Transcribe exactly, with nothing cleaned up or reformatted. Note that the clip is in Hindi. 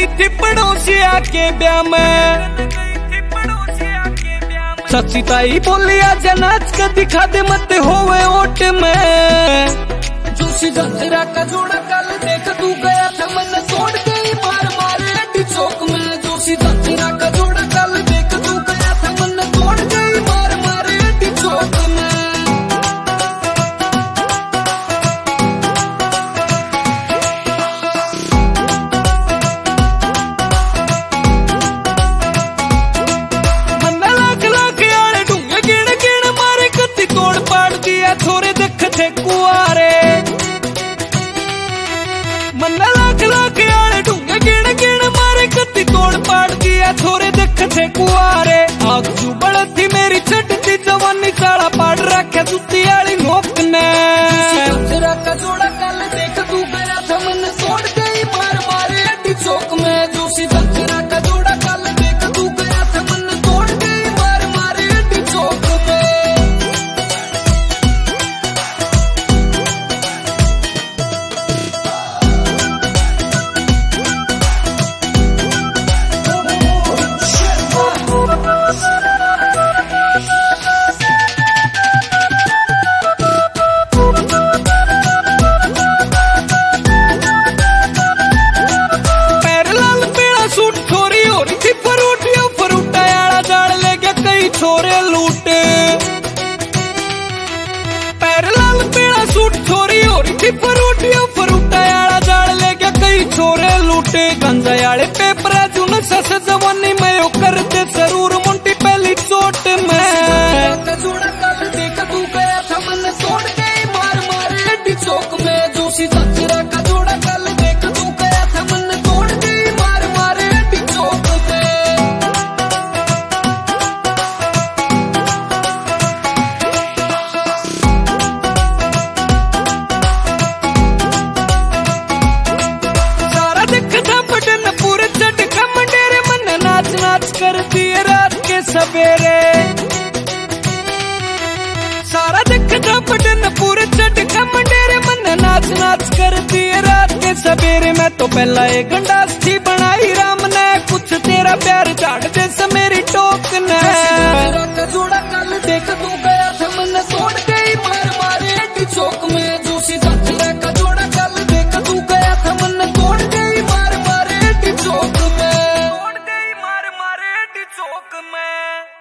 गई थी पड़ोसिया के ब्याह में। सच्ची ताई बोली आज नाच के दिखा दे मत होवे ओट में। जोशी जंजीरा का जोड़ा कल देख तू गया था मन तोड़ गई मार मारे अड्डी चौक में। जोशी जंजीरा का जोड़ा कल देख तू गया था मन तोड़ गई मार मारे अड्डी चौक में। थोड़े देख थे कुआरे मन लाख लाख आले ढूंगे गिण गिण मारे कत्ती तोड़ पाड़ दिया। थोड़े देख थे कुआरे आग जू बड़ थी मेरी छटती जवानी साड़ा पाड़ रखे जुत्ती आली नोक ने। जंजीरा का जोड़ा कल देख तू गया था मन तोड़ गई मार मारे अड्डी चौक में। जोशी जंजीरा का जोड़ा कल देख तू गया था मन तोड़ गई मार मारे अड्डी चौक में। छोरे लूटे पैर लाल पीला सूट छोरी हो रही थी फरूटिया फरूटा आला जाल ले गया कई छोरे लूटे। गंजा आले पेपर जुन सस जवानी में ओ करते जरूर मुंटी पहली चोट में। जोड़ा कल देख तू गया था मन तोड़ गई मार मारे अड्डी चौक में। जोशी जंजीरा का जोड़ा कल देख तू गया था मन तोड़ गई मार मारे अड्डी चौक में। करती है रात के सवेरे सारा दिखता पटन पूरे चटका मंडेरे मन नाच नाच करती है रात के सवेरे। मैं तो पहला एक गंडास थी बनाई राम ने कुछ तेरा प्यार झाड़ जैसे मेरी टोक ने। जोड़ा कल देख तू गया था मन तोड़ गई मार मारे अड्डी चौक में। जोशी जंजीरा का जोड़ा कल देख तू गया था मन तोड़ गई मार मारे अड्डी चौक में। चौक में।